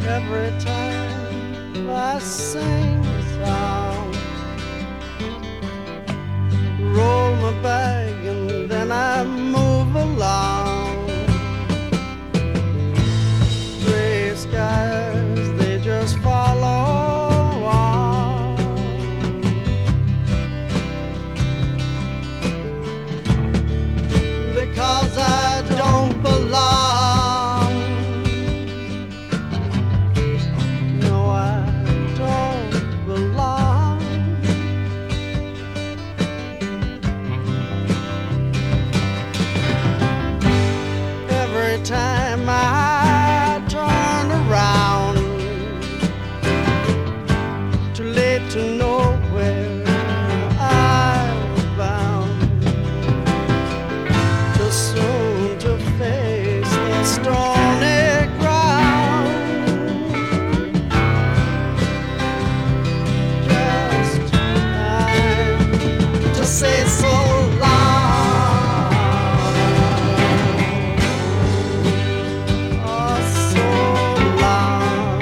Every time I sing a song, roll my bag and then I move along. Gray skies, they just follow on. Because I don't belong. No, I don't belong. Every time I turn around, too late to know where I was bound, too soon to face the stony ground. Just time to say so long. Oh, so long.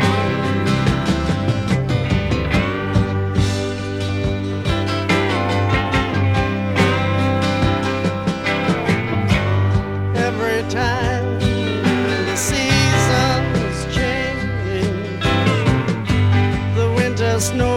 Every time the seasons changing, the winter snow